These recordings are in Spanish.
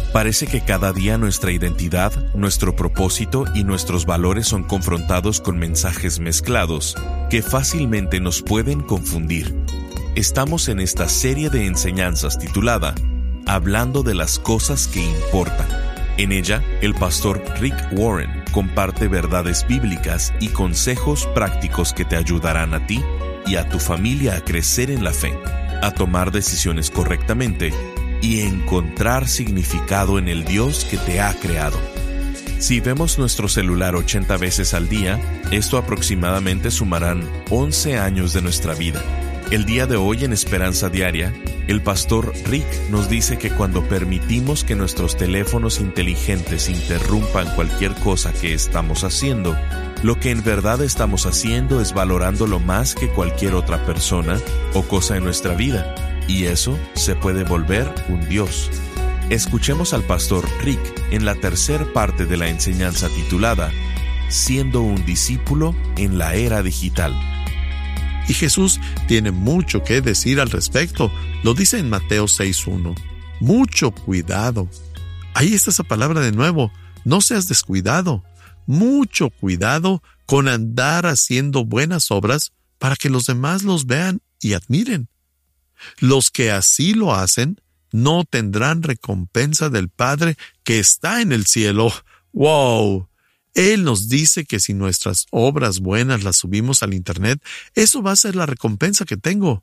Parece que cada día nuestra identidad, nuestro propósito y nuestros valores son confrontados con mensajes mezclados que fácilmente nos pueden confundir. Estamos en esta serie de enseñanzas titulada Hablando de las cosas que importan. En ella, el pastor Rick Warren comparte verdades bíblicas y consejos prácticos que te ayudarán a ti y a tu familia a crecer en la fe, a tomar decisiones correctamente y encontrar significado en el Dios que te ha creado. Si vemos nuestro celular 80 veces al día, esto aproximadamente sumarán 11 años de nuestra vida. El día de hoy en Esperanza Diaria, el pastor Rick nos dice que cuando permitimos que nuestros teléfonos inteligentes interrumpan cualquier cosa que estamos haciendo, lo que en verdad estamos haciendo es valorándolo más que cualquier otra persona o cosa en nuestra vida. Y eso se puede volver un Dios. Escuchemos al pastor Rick en la tercera parte de la enseñanza titulada Siendo un discípulo en la era digital. Y Jesús tiene mucho que decir al respecto. Lo dice en Mateo 6:1. Mucho cuidado. Ahí está esa palabra de nuevo. No seas descuidado. Mucho cuidado con andar haciendo buenas obras para que los demás los vean y admiren. Los que así lo hacen no tendrán recompensa del Padre que está en el cielo. ¡Wow! Él nos dice que si nuestras obras buenas las subimos al Internet, eso va a ser la recompensa que tengo.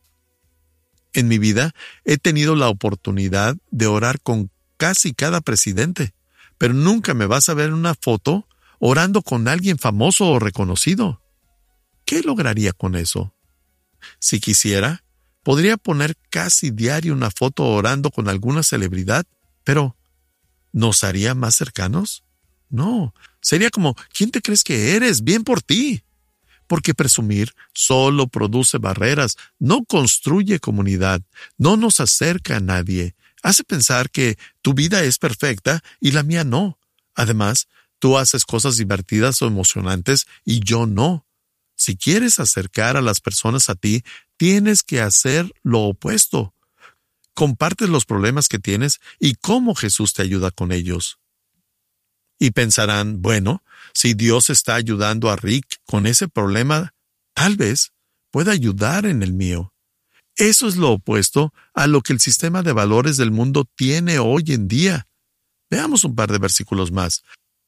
En mi vida he tenido la oportunidad de orar con casi cada presidente, pero nunca me vas a ver en una foto orando con alguien famoso o reconocido. ¿Qué lograría con eso? Si quisiera, podría poner casi diario una foto orando con alguna celebridad, pero ¿nos haría más cercanos? No, sería como, ¿quién te crees que eres? Bien por ti. Porque presumir solo produce barreras, no construye comunidad, no nos acerca a nadie, hace pensar que tu vida es perfecta y la mía no. Además, tú haces cosas divertidas o emocionantes y yo no. Si quieres acercar a las personas a ti, tienes que hacer lo opuesto. Compartes los problemas que tienes y cómo Jesús te ayuda con ellos. Y pensarán, bueno, si Dios está ayudando a Rick con ese problema, tal vez pueda ayudar en el mío. Eso es lo opuesto a lo que el sistema de valores del mundo tiene hoy en día. Veamos un par de versículos más.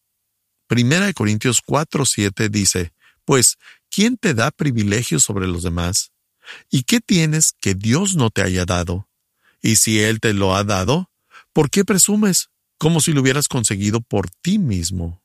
1 Corintios 4:7 dice, pues, ¿quién te da privilegios sobre los demás? ¿Y qué tienes que Dios no te haya dado? Y si Él te lo ha dado, ¿por qué presumes? Como si lo hubieras conseguido por ti mismo.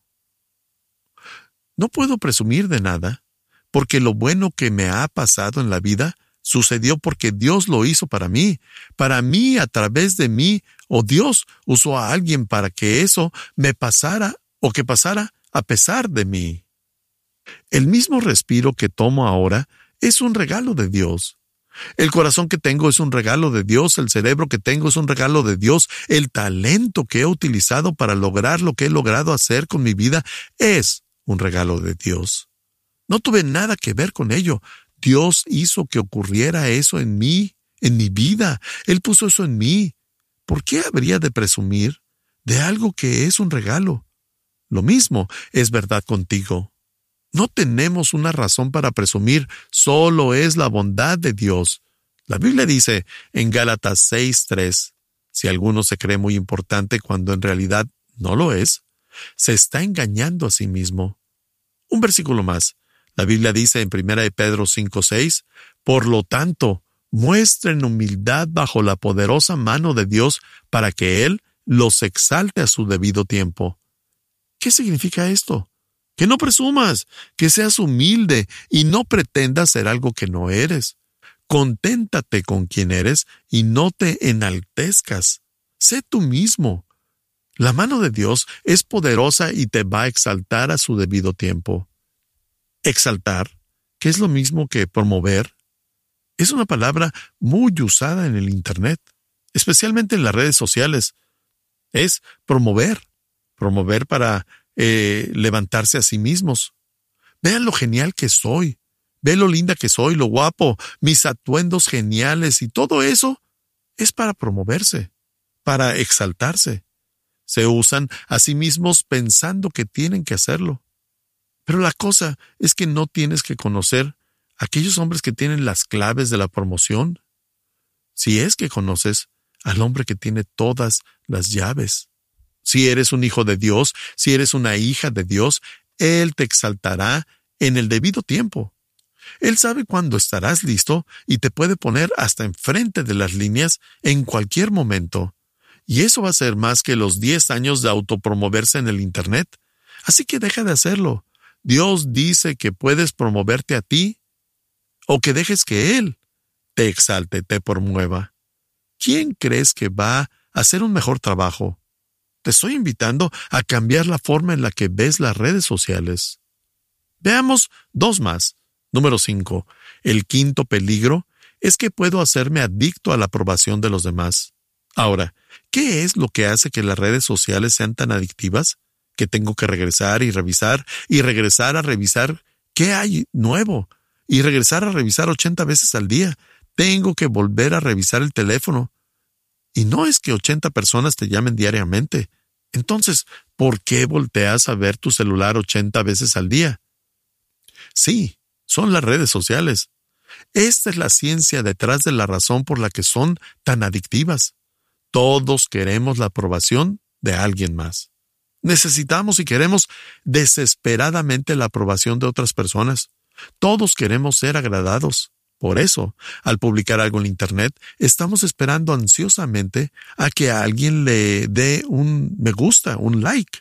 No puedo presumir de nada, porque lo bueno que me ha pasado en la vida sucedió porque Dios lo hizo para mí, a través de mí, o Dios usó a alguien para que eso me pasara o que pasara a pesar de mí. El mismo respiro que tomo ahora es un regalo de Dios. El corazón que tengo es un regalo de Dios, el cerebro que tengo es un regalo de Dios, el talento que he utilizado para lograr lo que he logrado hacer con mi vida es un regalo de Dios. No tuve nada que ver con ello. Dios hizo que ocurriera eso en mí, en mi vida. Él puso eso en mí. ¿Por qué habría de presumir de algo que es un regalo? Lo mismo es verdad contigo. No tenemos una razón para presumir, solo es la bondad de Dios. La Biblia dice en Gálatas 6:3, si alguno se cree muy importante cuando en realidad no lo es, se está engañando a sí mismo. Un versículo más. La Biblia dice en 1 Pedro 5:6, por lo tanto, muestren humildad bajo la poderosa mano de Dios para que Él los exalte a su debido tiempo. ¿Qué significa esto? Que no presumas, que seas humilde y no pretendas ser algo que no eres. Conténtate con quien eres y no te enaltezcas. Sé tú mismo. La mano de Dios es poderosa y te va a exaltar a su debido tiempo. Exaltar, que es lo mismo que promover, es una palabra muy usada en el Internet, especialmente en las redes sociales. Es promover para levantarse a sí mismos. Vean lo genial que soy. Ve lo linda que soy, lo guapo, mis atuendos geniales y todo eso es para promoverse, para exaltarse. Se usan a sí mismos pensando que tienen que hacerlo. Pero la cosa es que no tienes que conocer a aquellos hombres que tienen las claves de la promoción. Si es que conoces al hombre que tiene todas las llaves. Si eres un hijo de Dios, si eres una hija de Dios, Él te exaltará en el debido tiempo. Él sabe cuándo estarás listo y te puede poner hasta enfrente de las líneas en cualquier momento. Y eso va a ser más que los 10 años de autopromoverse en el Internet. Así que deja de hacerlo. Dios dice que puedes promoverte a ti o que dejes que Él te exalte, te promueva. ¿Quién crees que va a hacer un mejor trabajo? Te estoy invitando a cambiar la forma en la que ves las redes sociales. Veamos 2 más. Número 5. El quinto peligro es que puedo hacerme adicto a la aprobación de los demás. Ahora, ¿qué es lo que hace que las redes sociales sean tan adictivas? Que tengo que regresar y revisar y regresar a revisar qué hay nuevo y regresar a revisar 80 veces al día. Tengo que volver a revisar el teléfono. Y no es que 80 personas te llamen diariamente. Entonces, ¿por qué volteas a ver tu celular 80 veces al día? Sí, son las redes sociales. Esta es la ciencia detrás de la razón por la que son tan adictivas. Todos queremos la aprobación de alguien más. Necesitamos y queremos desesperadamente la aprobación de otras personas. Todos queremos ser agradados. Por eso, al publicar algo en Internet, estamos esperando ansiosamente a que alguien le dé un me gusta, un like.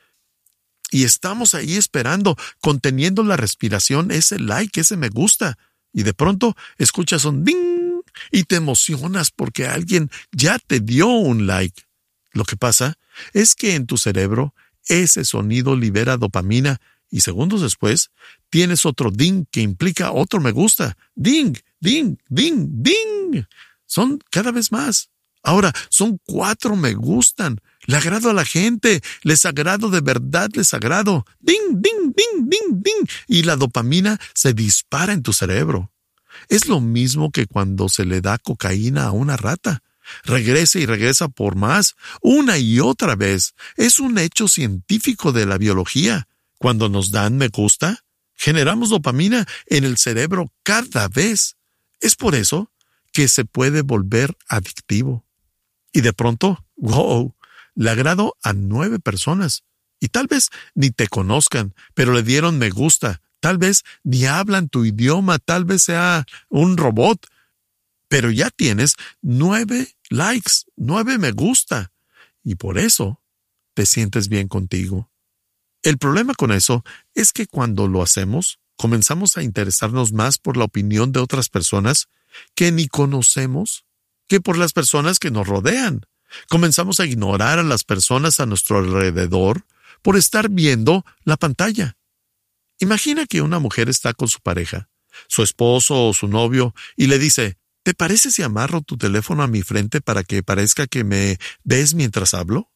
Y estamos ahí esperando, conteniendo la respiración, ese like, ese me gusta. Y de pronto escuchas un ding y te emocionas porque alguien ya te dio un like. Lo que pasa es que en tu cerebro ese sonido libera dopamina y segundos después tienes otro ding que implica otro me gusta. Ding, ding, ding, ding. Son cada vez más. Ahora, son 4 me gustan. Le agrado a la gente. Les agrado de verdad, les agrado. Ding, ding, ding, ding, ding. Y la dopamina se dispara en tu cerebro. Es lo mismo que cuando se le da cocaína a una rata. Regresa y regresa por más, una y otra vez. Es un hecho científico de la biología. Cuando nos dan me gusta, generamos dopamina en el cerebro cada vez. Es por eso que se puede volver adictivo. Y de pronto, wow, le agrado a 9 personas. Y tal vez ni te conozcan, pero le dieron me gusta. Tal vez ni hablan tu idioma, tal vez sea un robot. Pero ya tienes 9 likes, 9 me gusta. Y por eso te sientes bien contigo. El problema con eso es que cuando lo hacemos, comenzamos a interesarnos más por la opinión de otras personas que ni conocemos que por las personas que nos rodean. Comenzamos a ignorar a las personas a nuestro alrededor por estar viendo la pantalla. Imagina que una mujer está con su pareja, su esposo o su novio, y le dice, ¿te parece si amarro tu teléfono a mi frente para que parezca que me ves mientras hablo?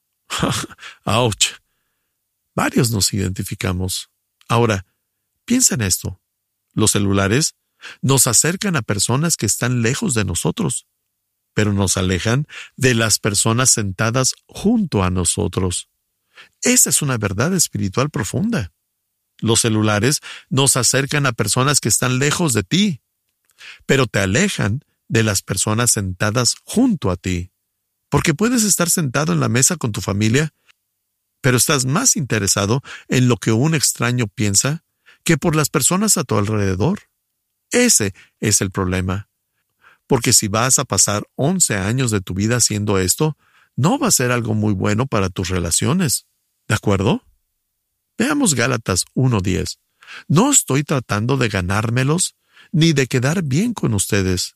¡Auch! Varios nos identificamos. Ahora, piensa en esto. Los celulares nos acercan a personas que están lejos de nosotros, pero nos alejan de las personas sentadas junto a nosotros. Esa es una verdad espiritual profunda. Los celulares nos acercan a personas que están lejos de ti, pero te alejan de las personas sentadas junto a ti. Porque puedes estar sentado en la mesa con tu familia, pero estás más interesado en lo que un extraño piensa que por las personas a tu alrededor. Ese es el problema. Porque si vas a pasar 11 años de tu vida haciendo esto, no va a ser algo muy bueno para tus relaciones. ¿De acuerdo? Veamos Gálatas 1:10. No estoy tratando de ganármelos ni de quedar bien con ustedes.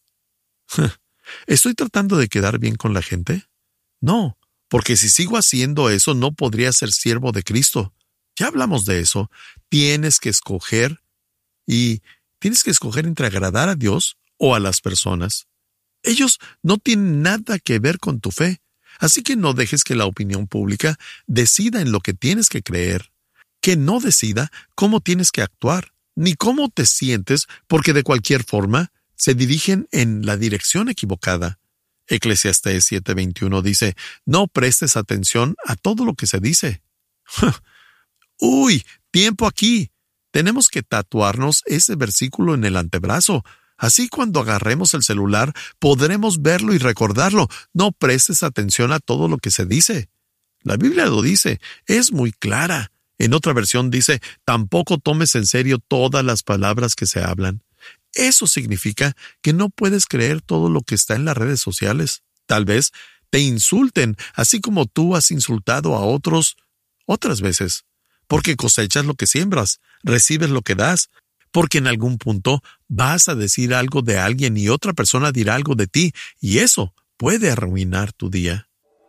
¿Estoy tratando de quedar bien con la gente? No, porque si sigo haciendo eso no podría ser siervo de Cristo. Ya hablamos de eso. Tienes que escoger entre agradar a Dios o a las personas. Ellos no tienen nada que ver con tu fe, así que no dejes que la opinión pública decida en lo que tienes que creer, que no decida cómo tienes que actuar, ni cómo te sientes, porque de cualquier forma se dirigen en la dirección equivocada. Eclesiastés 7:21 dice, no prestes atención a todo lo que se dice. ¡Uy! ¡Tiempo aquí! Tenemos que tatuarnos ese versículo en el antebrazo. Así cuando agarremos el celular, podremos verlo y recordarlo. No prestes atención a todo lo que se dice. La Biblia lo dice, es muy clara. En otra versión dice, tampoco tomes en serio todas las palabras que se hablan. Eso significa que no puedes creer todo lo que está en las redes sociales. Tal vez te insulten, así como tú has insultado a otros otras veces. Porque cosechas lo que siembras, recibes lo que das. Porque en algún punto vas a decir algo de alguien y otra persona dirá algo de ti, y eso puede arruinar tu día.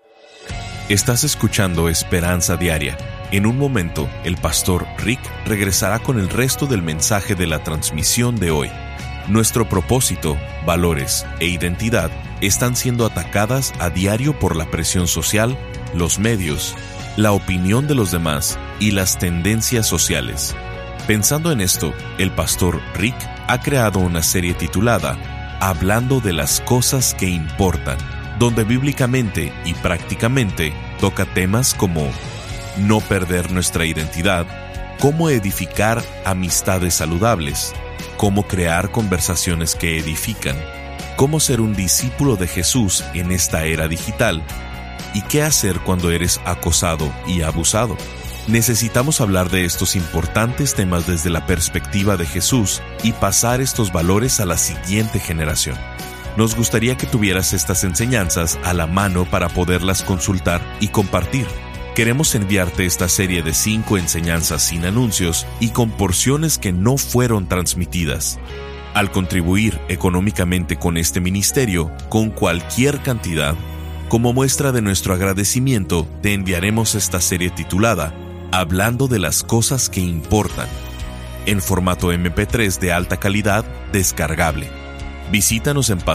Estás escuchando Esperanza Diaria. En un momento, el pastor Rick regresará con el resto del mensaje de la transmisión de hoy. Nuestro propósito, valores e identidad están siendo atacadas a diario por la presión social, los medios, la opinión de los demás y las tendencias sociales. Pensando en esto, el pastor Rick ha creado una serie titulada Hablando de las cosas que importan, donde bíblicamente y prácticamente toca temas como no perder nuestra identidad, cómo edificar amistades saludables, cómo crear conversaciones que edifican, cómo ser un discípulo de Jesús en esta era digital y qué hacer cuando eres acosado y abusado. Necesitamos hablar de estos importantes temas desde la perspectiva de Jesús y pasar estos valores a la siguiente generación. Nos gustaría que tuvieras estas enseñanzas a la mano para poderlas consultar y compartir. Queremos enviarte esta serie de 5 enseñanzas sin anuncios y con porciones que no fueron transmitidas. Al contribuir económicamente con este ministerio, con cualquier cantidad, como muestra de nuestro agradecimiento, te enviaremos esta serie titulada Hablando de las cosas que importan, en formato MP3 de alta calidad descargable. Visítanos en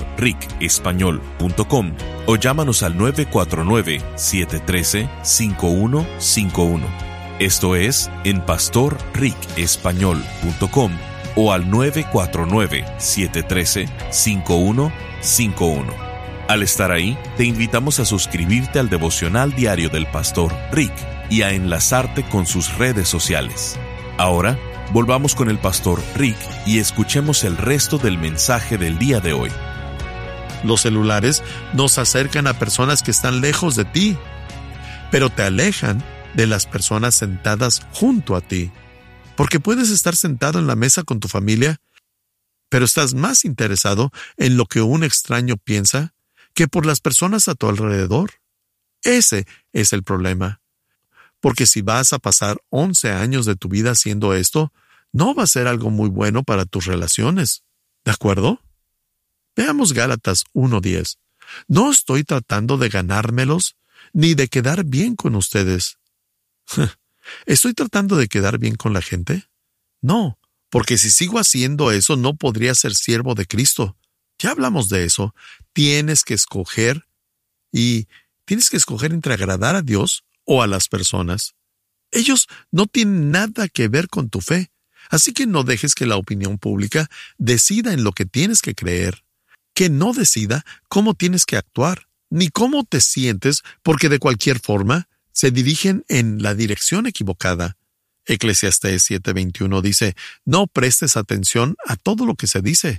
pastorricespañol.com o llámanos al 949-713-5151. Esto es, en pastorricespañol.com o al 949-713-5151. Al estar ahí, te invitamos a suscribirte al devocional diario del pastor Rick y a enlazarte con sus redes sociales. Ahora, volvamos con el pastor Rick y escuchemos el resto del mensaje del día de hoy. Los celulares nos acercan a personas que están lejos de ti, pero te alejan de las personas sentadas junto a ti. Porque puedes estar sentado en la mesa con tu familia, pero estás más interesado en lo que un extraño piensa que por las personas a tu alrededor. Ese es el problema. Porque si vas a pasar 11 años de tu vida haciendo esto, no va a ser algo muy bueno para tus relaciones. ¿De acuerdo? Veamos Gálatas 1:10. No estoy tratando de ganármelos, ni de quedar bien con ustedes. ¿Estoy tratando de quedar bien con la gente? No, porque si sigo haciendo eso, no podría ser siervo de Cristo. Ya hablamos de eso. Tienes que escoger entre agradar a Dios o a las personas. Ellos no tienen nada que ver con tu fe, así que no dejes que la opinión pública decida en lo que tienes que creer, que no decida cómo tienes que actuar, ni cómo te sientes, porque de cualquier forma se dirigen en la dirección equivocada. Eclesiastés 7:21 dice, no prestes atención a todo lo que se dice.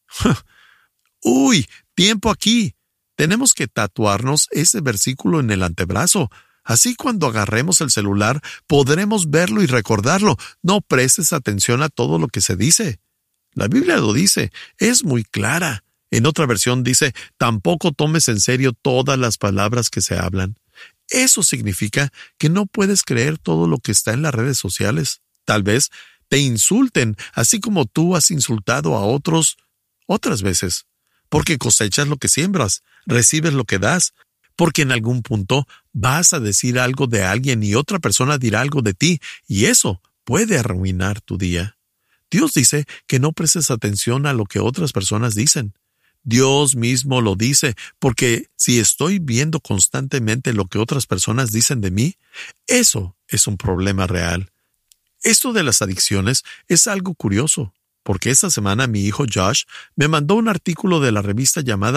¡Uy! ¡Tiempo aquí! Tenemos que tatuarnos ese versículo en el antebrazo. Así cuando agarremos el celular, podremos verlo y recordarlo. No prestes atención a todo lo que se dice. La Biblia lo dice, es muy clara. En otra versión dice, tampoco tomes en serio todas las palabras que se hablan. Eso significa que no puedes creer todo lo que está en las redes sociales. Tal vez te insulten, así como tú has insultado a otros otras veces. Porque cosechas lo que siembras, recibes lo que das. Porque en algún punto vas a decir algo de alguien y otra persona dirá algo de ti, y eso puede arruinar tu día. Dios dice que no prestes atención a lo que otras personas dicen. Dios mismo lo dice, porque si estoy viendo constantemente lo que otras personas dicen de mí, eso es un problema real. Esto de las adicciones es algo curioso, porque esta semana mi hijo Josh me mandó un artículo de la revista llamada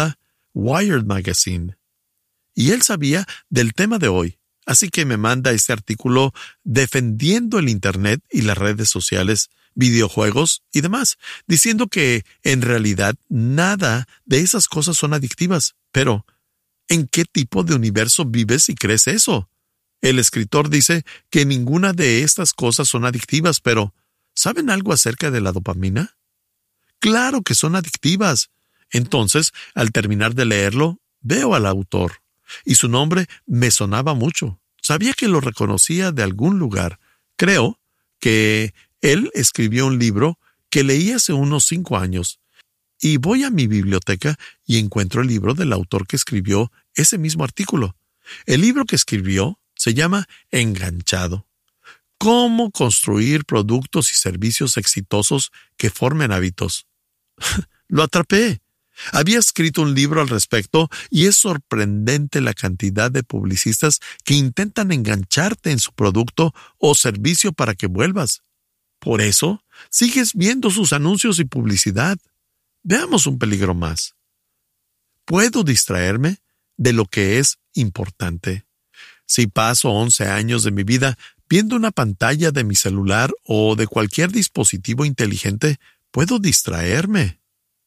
Wired Magazine. Y él sabía del tema de hoy, así que me manda este artículo defendiendo el Internet y las redes sociales, videojuegos y demás, diciendo que en realidad nada de esas cosas son adictivas. Pero, ¿en qué tipo de universo vives y crees eso? El escritor dice que ninguna de estas cosas son adictivas, pero ¿saben algo acerca de la dopamina? ¡Claro que son adictivas! Entonces, al terminar de leerlo, veo al autor, y su nombre me sonaba mucho. Sabía que lo reconocía de algún lugar. Creo que él escribió un libro que leí hace unos 5 años, y voy a mi biblioteca y encuentro el libro del autor que escribió ese mismo artículo. El libro que escribió se llama Enganchado. ¿Cómo construir productos y servicios exitosos que formen hábitos? Lo atrapé. Había escrito un libro al respecto y es sorprendente la cantidad de publicistas que intentan engancharte en su producto o servicio para que vuelvas. Por eso, sigues viendo sus anuncios y publicidad. Veamos un peligro más. Puedo distraerme de lo que es importante. Si paso 11 años de mi vida viendo una pantalla de mi celular o de cualquier dispositivo inteligente, puedo distraerme.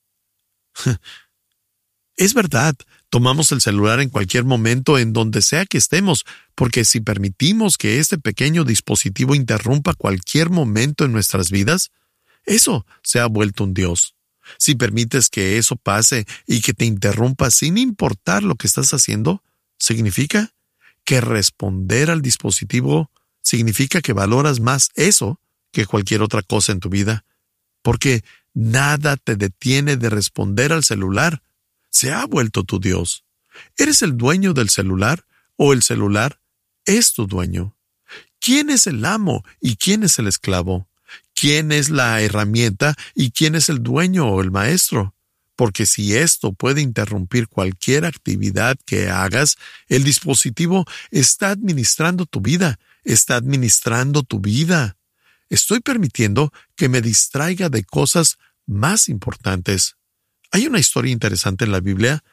Es verdad, tomamos el celular en cualquier momento en donde sea que estemos, porque si permitimos que este pequeño dispositivo interrumpa cualquier momento en nuestras vidas, eso se ha vuelto un Dios. Si permites que eso pase y que te interrumpa sin importar lo que estás haciendo, significa que responder al dispositivo significa que valoras más eso que cualquier otra cosa en tu vida, porque nada te detiene de responder al celular. Se ha vuelto tu Dios. ¿Eres el dueño del celular o el celular es tu dueño? ¿Quién es el amo y quién es el esclavo? ¿Quién es la herramienta y quién es el dueño o el maestro? Porque si esto puede interrumpir cualquier actividad que hagas, el dispositivo está administrando tu vida. Está administrando tu vida. Estoy permitiendo que me distraiga de cosas más importantes. Hay una historia interesante en la Biblia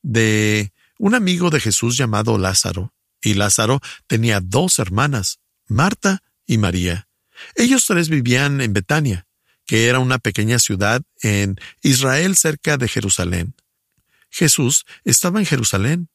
de un amigo de Jesús llamado Lázaro. Y Lázaro tenía 2 hermanas, Marta y María. Ellos 3 vivían en Betania, que era una pequeña ciudad en Israel cerca de Jerusalén. Jesús estaba en Jerusalén.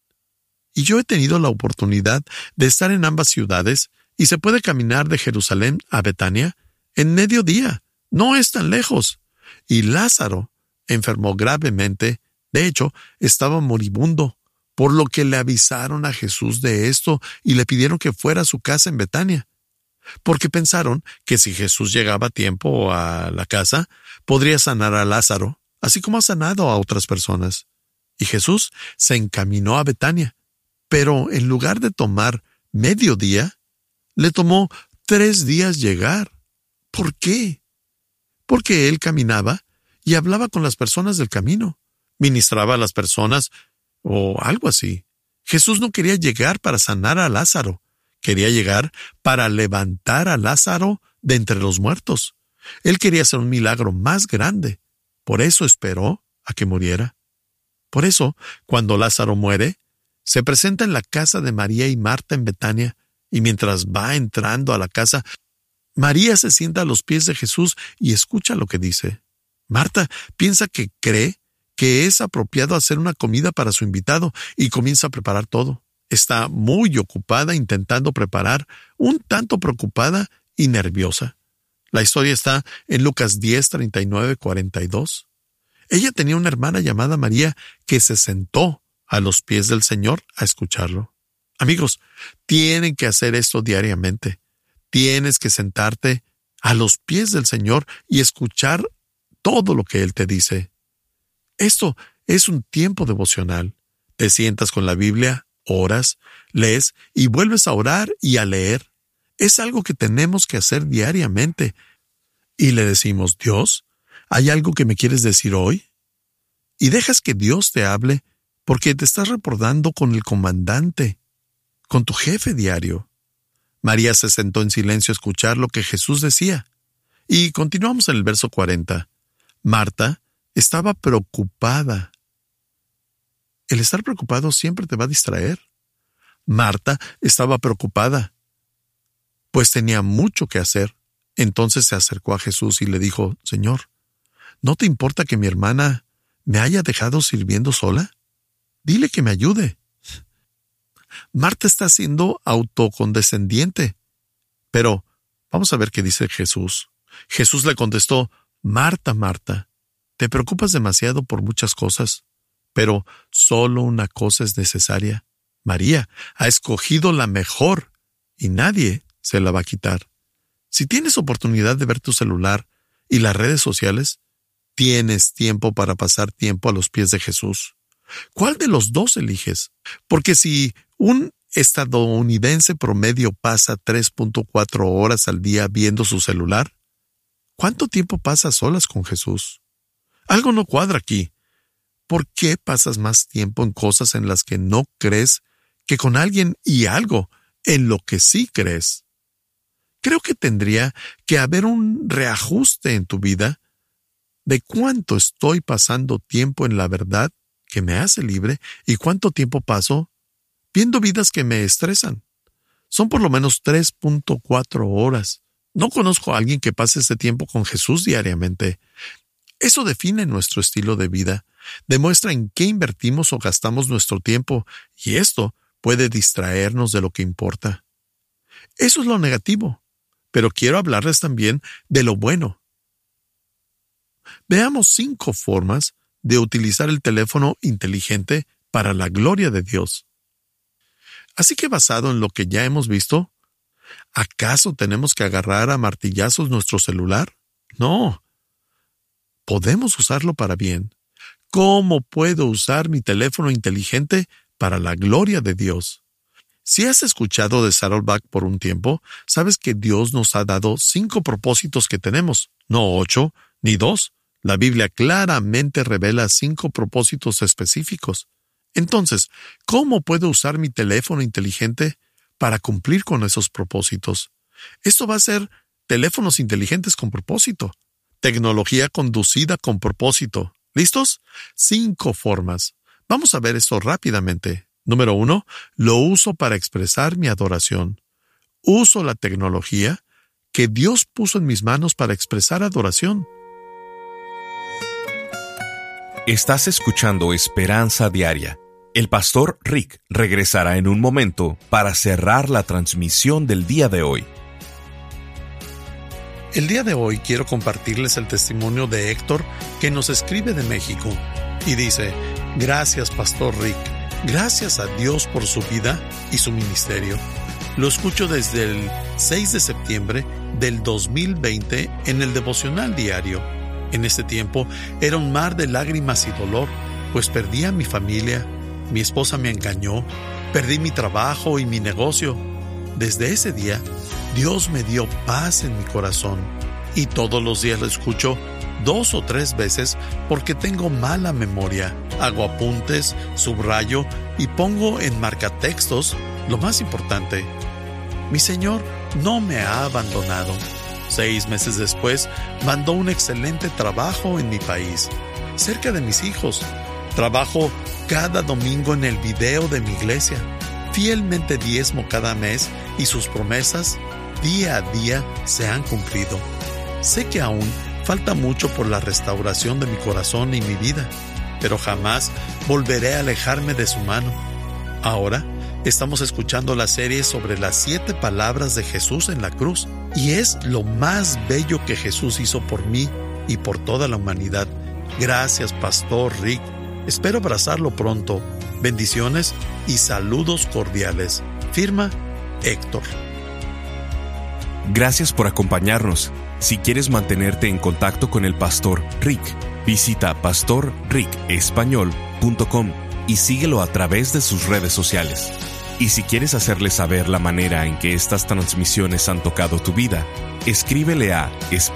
Y yo he tenido la oportunidad de estar en ambas ciudades y se puede caminar de Jerusalén a Betania en mediodía. No es tan lejos. Y Lázaro enfermó gravemente. De hecho, estaba moribundo, por lo que le avisaron a Jesús de esto y le pidieron que fuera a su casa en Betania. Porque pensaron que si Jesús llegaba a tiempo a la casa, podría sanar a Lázaro, así como ha sanado a otras personas. Y Jesús se encaminó a Betania, pero en lugar de tomar mediodía, le tomó 3 días llegar. ¿Por qué? Porque él caminaba y hablaba con las personas del camino, ministraba a las personas o algo así. Jesús no quería llegar para sanar a Lázaro, quería llegar para levantar a Lázaro de entre los muertos. Él quería hacer un milagro más grande, por eso esperó a que muriera. Por eso, cuando Lázaro muere, se presenta en la casa de María y Marta en Betania, y mientras va entrando a la casa, María se sienta a los pies de Jesús y escucha lo que dice. Marta piensa que cree que es apropiado hacer una comida para su invitado y comienza a preparar todo. Está muy ocupada intentando preparar, un tanto preocupada y nerviosa. La historia está en Lucas 10, 39, 42. Ella tenía una hermana llamada María que se sentó a los pies del Señor a escucharlo. Amigos, tienen que hacer esto diariamente. Tienes que sentarte a los pies del Señor y escuchar todo lo que Él te dice. Esto es un tiempo devocional. Te sientas con la Biblia, oras, lees y vuelves a orar y a leer. Es algo que tenemos que hacer diariamente. Y le decimos, Dios, ¿hay algo que me quieres decir hoy? Y dejas que Dios te hable porque te estás reportando con el comandante, con tu jefe diario. María se sentó en silencio a escuchar lo que Jesús decía. Y continuamos en el verso 40. Marta estaba preocupada. El estar preocupado siempre te va a distraer. Marta estaba preocupada, pues tenía mucho que hacer. Entonces se acercó a Jesús y le dijo: Señor, ¿no te importa que mi hermana me haya dejado sirviendo sola? Dile que me ayude. Marta está siendo autocondescendiente. Pero vamos a ver qué dice Jesús. Jesús le contestó: Marta, Marta, te preocupas demasiado por muchas cosas, pero solo una cosa es necesaria. María ha escogido la mejor y nadie se la va a quitar. Si tienes oportunidad de ver tu celular y las redes sociales, tienes tiempo para pasar tiempo a los pies de Jesús. ¿Cuál de los dos eliges? Porque si un estadounidense promedio pasa 3.4 horas al día viendo su celular, ¿cuánto tiempo pasa a solas con Jesús? Algo no cuadra aquí. ¿Por qué pasas más tiempo en cosas en las que no crees que con alguien y algo en lo que sí crees? Creo que tendría que haber un reajuste en tu vida de cuánto estoy pasando tiempo en la verdad que me hace libre y cuánto tiempo paso viendo vidas que me estresan. Son por lo menos 3.4 horas. No conozco a alguien que pase ese tiempo con Jesús diariamente. Eso define nuestro estilo de vida, demuestra en qué invertimos o gastamos nuestro tiempo, y esto puede distraernos de lo que importa. Eso es lo negativo, pero quiero hablarles también de lo bueno. Veamos 5 formas de utilizar el teléfono inteligente para la gloria de Dios. Así que basado en lo que ya hemos visto, ¿acaso tenemos que agarrar a martillazos nuestro celular? No. Podemos usarlo para bien. ¿Cómo puedo usar mi teléfono inteligente para la gloria de Dios? Si has escuchado de Saddleback por un tiempo, sabes que Dios nos ha dado 5 propósitos que tenemos, no 8 ni 2. La Biblia claramente revela 5 propósitos específicos. Entonces, ¿cómo puedo usar mi teléfono inteligente para cumplir con esos propósitos? Esto va a ser teléfonos inteligentes con propósito. Tecnología conducida con propósito. ¿Listos? 5 formas. Vamos a ver esto rápidamente. Número 1, lo uso para expresar mi adoración. Uso la tecnología que Dios puso en mis manos para expresar adoración. Estás escuchando Esperanza Diaria. El pastor Rick regresará en un momento para cerrar la transmisión del día de hoy. El día de hoy quiero compartirles el testimonio de Héctor, que nos escribe de México, y dice: gracias, pastor Rick. Gracias a Dios por su vida y su ministerio. Lo escucho desde el 6 de septiembre del 2020 en el devocional diario. En este tiempo era un mar de lágrimas y dolor, pues perdí a mi familia, mi esposa me engañó, perdí mi trabajo y mi negocio. Desde ese día, Dios me dio paz en mi corazón, y todos los días lo escucho 2 o 3 veces porque tengo mala memoria. Hago apuntes, subrayo y pongo en marcatextos lo más importante. Mi Señor no me ha abandonado. 6 meses después, mandó un excelente trabajo en mi país, cerca de mis hijos. Trabajo cada domingo en el video de mi iglesia. Fielmente diezmo cada mes y sus promesas día a día se han cumplido. Sé que aún falta mucho por la restauración de mi corazón y mi vida, pero jamás volveré a alejarme de su mano. Ahora estamos escuchando la serie sobre las 7 palabras de Jesús en la cruz, y es lo más bello que Jesús hizo por mí y por toda la humanidad. Gracias, pastor Rick. Espero abrazarlo pronto. Bendiciones y saludos cordiales. Firma Héctor. Gracias por acompañarnos. Si quieres mantenerte en contacto con el pastor Rick, visita pastorricespañol.com y síguelo a través de sus redes sociales. Y si quieres hacerle saber la manera en que estas transmisiones han tocado tu vida, escríbele a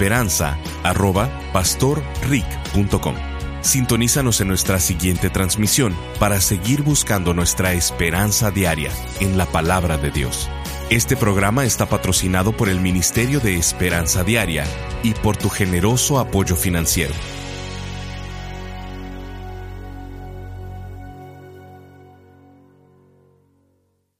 esperanza@pastorrick.com. Sintonízanos en nuestra siguiente transmisión para seguir buscando nuestra esperanza diaria en la palabra de Dios. Este programa está patrocinado por el Ministerio de Esperanza Diaria y por tu generoso apoyo financiero.